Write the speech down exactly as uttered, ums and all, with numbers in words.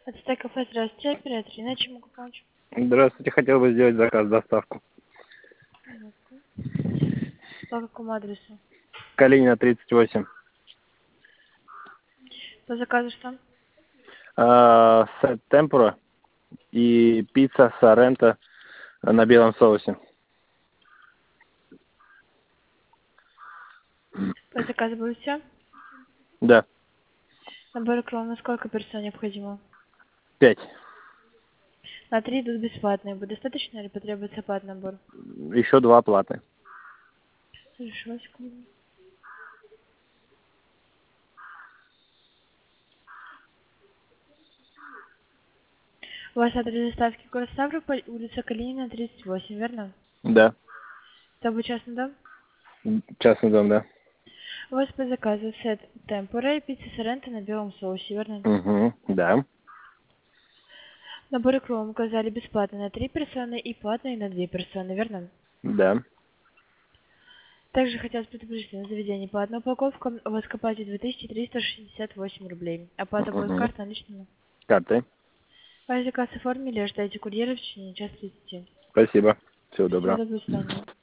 Это стейк кафе, здравствуйте, оператор, иначе могу помочь. Здравствуйте, хотел бы сделать заказ, доставку. Минутку. По какому адресу? Калинина, тридцать восемь. По заказу что? А, сет темпура и пицца соренто на белом соусе. По заказу будет все? Да, Набор кров на сколько персон необходимо? пять. На три идут бесплатные. Будет достаточно или потребуется платный набор? Еще два платные. Хорошо, секунду. У вас адрес доставки город Ставрополь, улица Калинина, тридцать восемь, верно? Да, Это будет частный дом? частный дом, да. У вас по заказу сет темпура и пицца соренто на белом соусе, верно? Угу, да, Наборы кров мы указали бесплатно на три персоны и платные на две персоны, верно? да. Также хотелось предупредить, на заведение по одной упаковке у вас копаете две тысячи триста шестьдесят восемь рублей. Оплата будет Угу. карта наличными. Карты. Ваш заказ оформили, ожидайте курьера в течение часа тридцати. Спасибо. Всего Всего доброго. доброго, до свидания.